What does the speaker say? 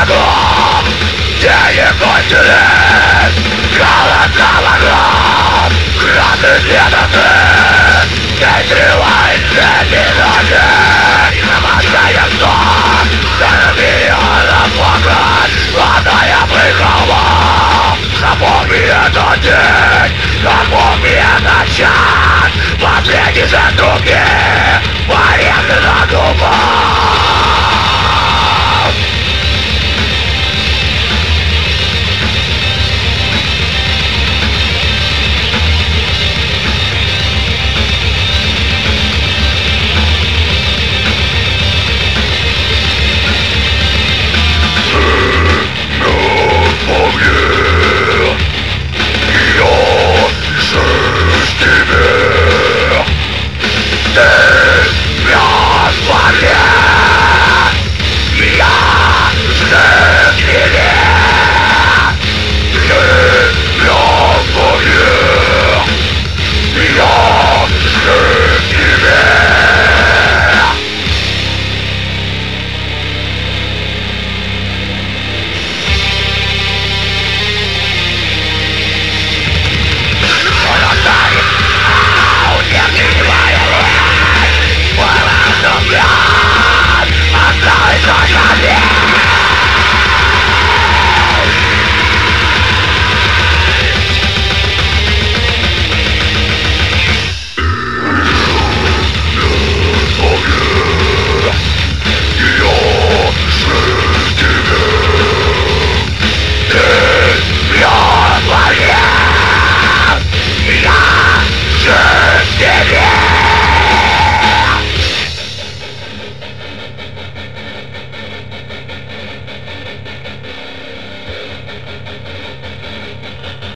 врагов, где не кончились голода врагов. Красный следоты не срывается минуты, и намазая сон за миллионов окон, падая прихолом. Запомни этот день, запомни этот час, последний же други, порезы на губах. Осталось только